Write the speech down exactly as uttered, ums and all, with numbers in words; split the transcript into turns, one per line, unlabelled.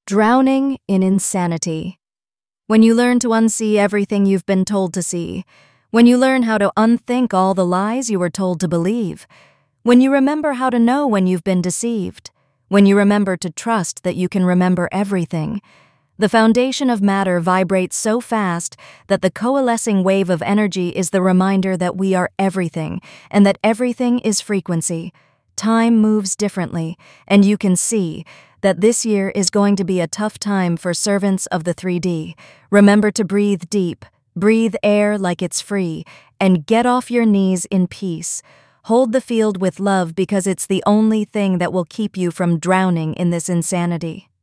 Drowning in insanity. When you learn to unsee everything you've been told to see, when you learn how to unthink all the lies you were told to believe, when you remember how to know when you've been deceived, when you remember to trust that you can remember everything, the foundation of matter vibrates so fast that the coalescing wave of energy is the reminder that we are everything and that everything is frequency. Time moves differently, and you can see that this year is going to be a tough time for servants of the three D. Remember to breathe deep, breathe air like it's free, and get off your knees in peace. Hold the field with love because it's the only thing that will keep you from drowning in this insanity.